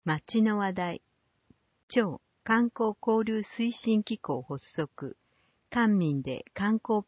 町の話題。町観光交流推進機構発足。官民で観光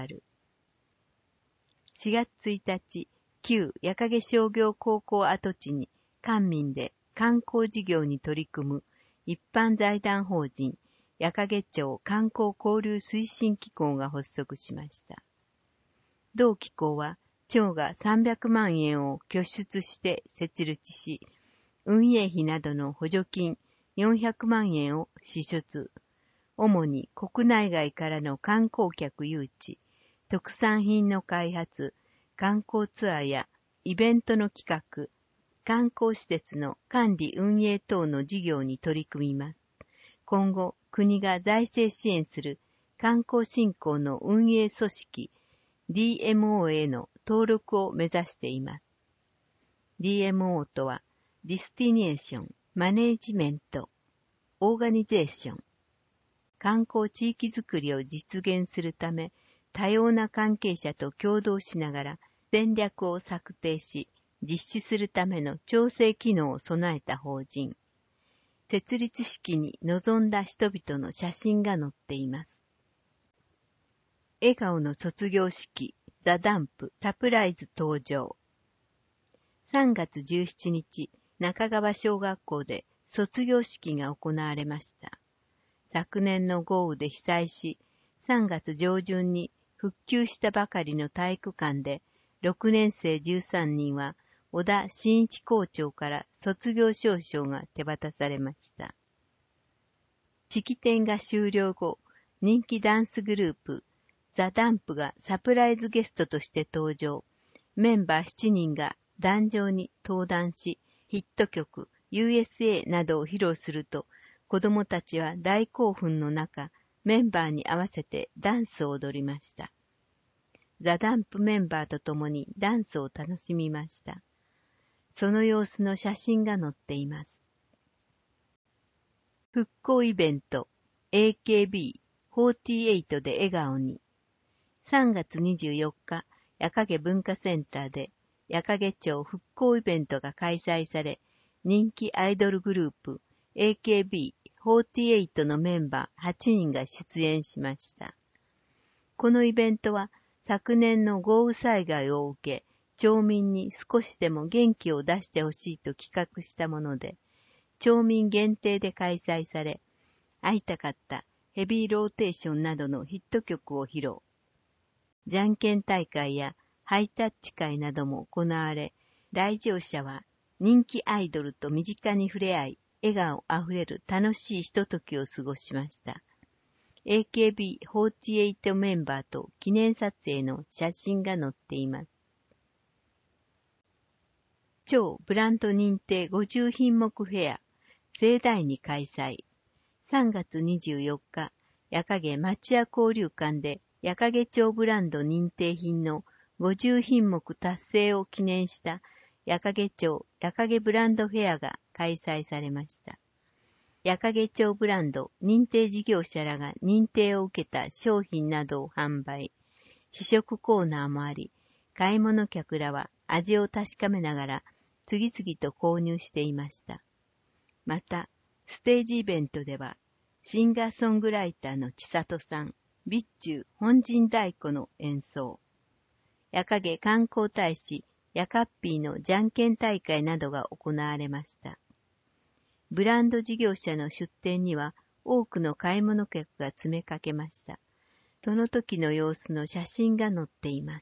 PR。4月1日、旧矢掛商業高校跡地に官民で観光事業に取り組む一般財団法人矢掛町観光交流推進機構が発足しました。同機構は町が300万円を拠出して設立し、運営費などの補助金400万円を支出。主に国内外からの観光客誘致、特産品の開発、観光ツアーやイベントの企画、観光施設の管理運営等の事業に取り組みます。今後、国が財政支援する観光振興の運営組織 DMO への登録を目指しています。DMO とは、ディスティネーション、マネージメント、オーガニゼーション。観光地域づくりを実現するため、多様な関係者と協働しながら戦略を策定し、実施するための調整機能を備えた法人。設立式に臨んだ人々の写真が載っています。笑顔の卒業式、ザ・ダンプ、サプライズ登場。3月17日、中川小学校で卒業式が行われました。昨年の豪雨で被災し、3月上旬に復旧したばかりの体育館で、6年生13人は、小田真一校長から卒業証書が手渡されました。式典が終了後、人気ダンスグループ、ザ・ダンプがサプライズゲストとして登場。メンバー7人が壇上に登壇し、ヒット曲 USA などを披露すると、子供たちは大興奮の中、メンバーに合わせてダンスを踊りました。ザ・ダンプメンバーと共にダンスを楽しみました。その様子の写真が載っています。復興イベント AKB48 で笑顔に。3月24日、矢掛文化センターで矢掛町復興イベントが開催され、人気アイドルグループ AKB48 のメンバー8人が出演しました。このイベントは昨年の豪雨災害を受け、町民に少しでも元気を出してほしいと企画したもので、町民限定で開催され、会いたかったヘビーローテーションなどのヒット曲を披露。じゃんけん大会やハイタッチ会なども行われ、来場者は人気アイドルと身近に触れ合い、笑顔あふれる楽しいひとときを過ごしました。AKB48 メンバーと記念撮影の写真が載っています。超ブランド認定50品目フェア、盛大に開催。3月24日、矢掛町屋交流館で矢掛町ブランド認定品の50品目達成を記念した矢掛町矢掛ブランドフェアが開催されました。矢掛町ブランド認定事業者らが認定を受けた商品などを販売、試食コーナーもあり、買い物客らは味を確かめながら次々と購入していました。また、ステージイベントでは、シンガーソングライターの千里さん、備中本陣太鼓の演奏、矢掛観光大使ヤカッピーのじゃんけん大会などが行われました。ブランド事業者の出店には多くの買い物客が詰めかけました。その時の様子の写真が載っています。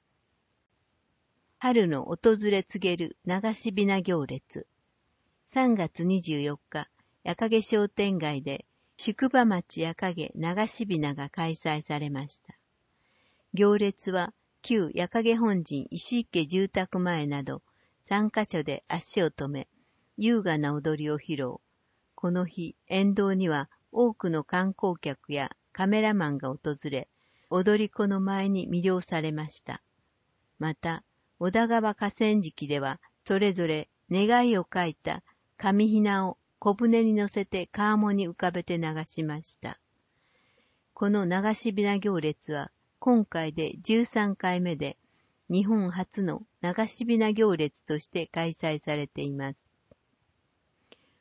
春の訪れ告げる流しびな行列。3月24日、矢掛商店街で宿場町矢掛流しびなが開催されました。行列は旧矢掛本陣石池住宅前など3カ所で足を止め、優雅な踊りを披露。この日、沿道には多くの観光客やカメラマンが訪れ、踊り子の前に魅了されました。また、小田川河川敷では、それぞれ願いを書いた紙ひなを小舟に乗せて川面に浮かべて流しました。この流しびな行列は、今回で13回目で、日本初の流しびな行列として開催されています。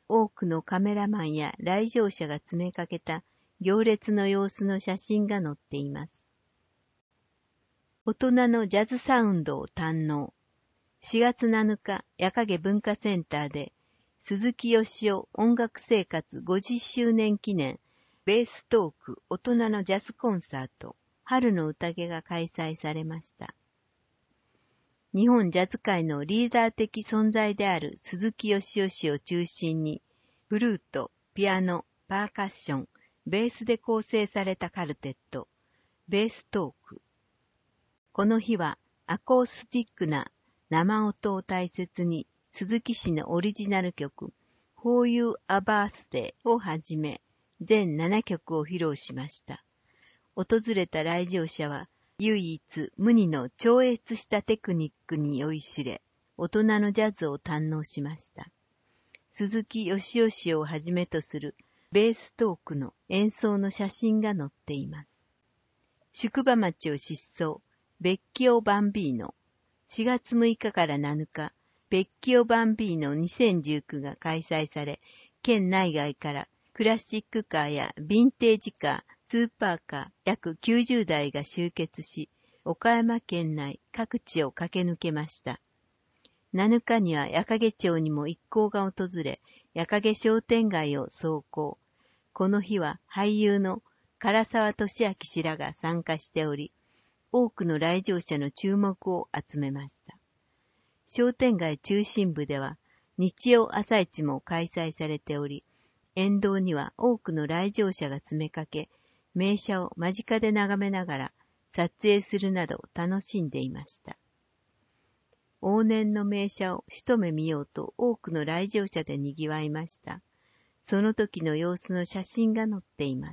多くのカメラマンや来場者が詰めかけた行列の様子の写真が載っています。大人のジャズサウンドを堪能。4月7日、矢影文化センターで、鈴木よしお音楽生活50周年記念ベーストーク大人のジャズコンサート春の宴が開催されました。日本ジャズ界のリーダー的存在である鈴木よしお氏を中心に、フルート、ピアノ、パーカッション、ベースで構成されたカルテット、ベーストーク。この日はアコースティックな生音を大切に鈴木氏のオリジナル曲 For You a Birthday をはじめ全7曲を披露しました。訪れた来場者は唯一無二の超越したテクニックに酔いしれ、大人のジャズを堪能しました。鈴木よしお氏をはじめとするベーストークの演奏の写真が載っています。宿場町を失踪、ベッキオ・バンビーノ。4月6日から7日、ベッキオ・バンビーノ2019が開催され、県内外からクラシックカーやヴィンテージカー、スーパーカー約90台が集結し、岡山県内各地を駆け抜けました。7日には矢掛町にも一行が訪れ、矢掛商店街を走行。この日は俳優の唐沢寿明氏らが参加しており、多くの来場者の注目を集めました。商店街中心部では日曜朝市も開催されており、沿道には多くの来場者が詰めかけ、名車を間近で眺めながら撮影するなど楽しんでいました。往年の名車を一目見ようと多くの来場者で賑わいました。その時の様子の写真が載っています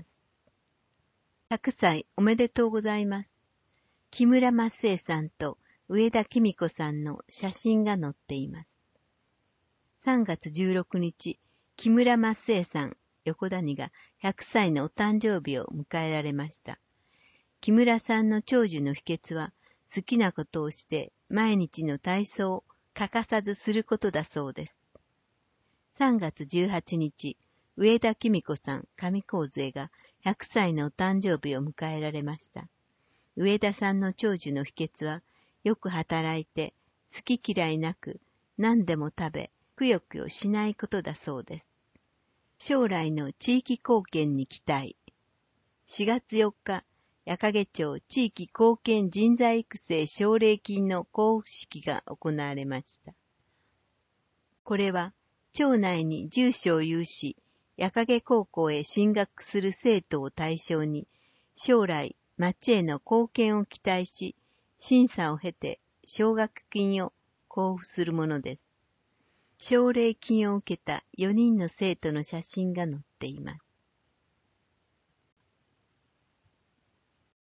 。100歳おめでとうございます。木村益江さんと上田紀美子さんの写真が載っています。3月16日、木村益江さん、横谷が100歳のお誕生日を迎えられました。木村さんの長寿の秘訣は、好きなことをして毎日の体操を欠かさずすることだそうです。3月18日、上田紀美子さん、上高勢が100歳のお誕生日を迎えられました。上田さんの長寿の秘訣は、よく働いて、好き嫌いなく、何でも食べ、くよくよしないことだそうです。将来の地域貢献に期待。4月4日、矢掛町地域貢献人材育成奨励金の交付式が行われました。これは、町内に住所を有し、矢掛高校へ進学する生徒を対象に、将来、町への貢献を期待し、審査を経て奨学金を交付するものです。奨励金を受けた4人の生徒の写真が載っています。